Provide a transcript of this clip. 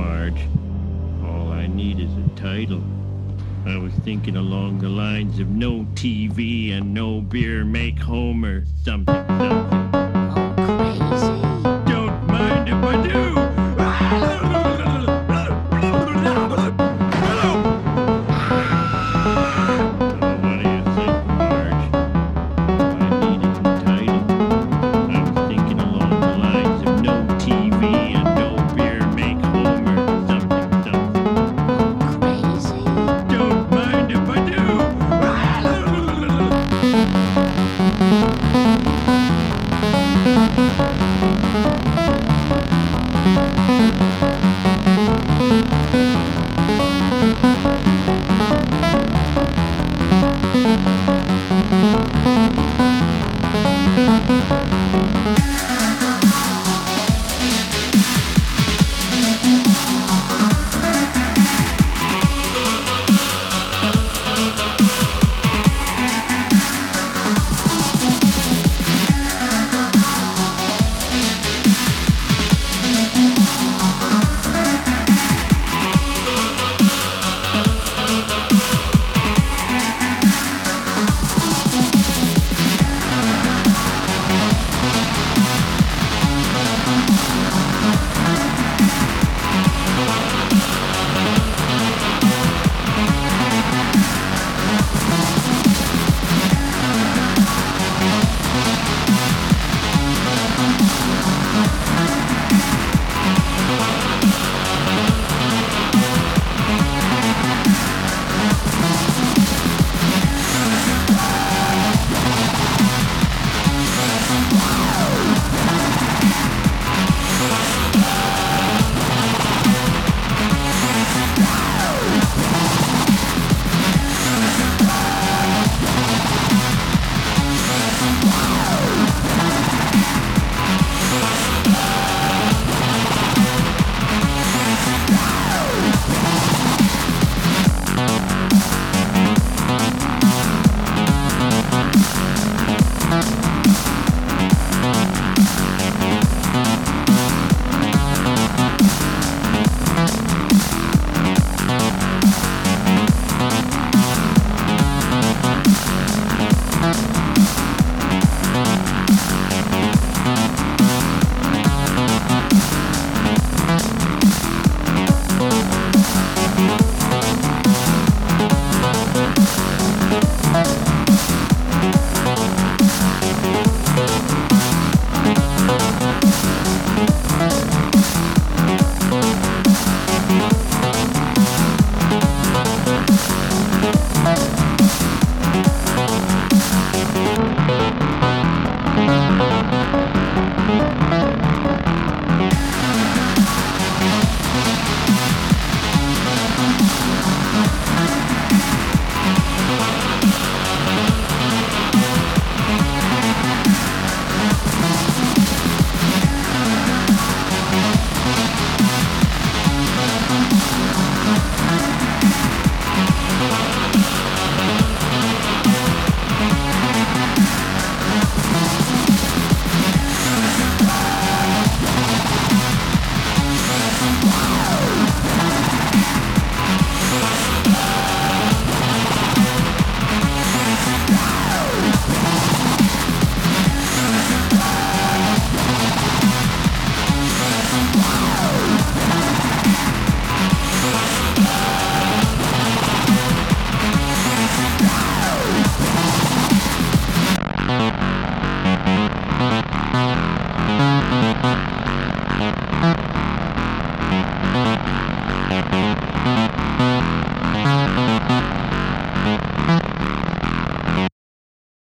Marge. All I need is a title. I was thinking along the lines of no TV and no beer make Homer something something. Crazy. Don't mind if I do. What do you think, Marge? I needed a title. I was thinking along the lines of no TV and no beer make Homer something something. Crazy. Don't mind if I do.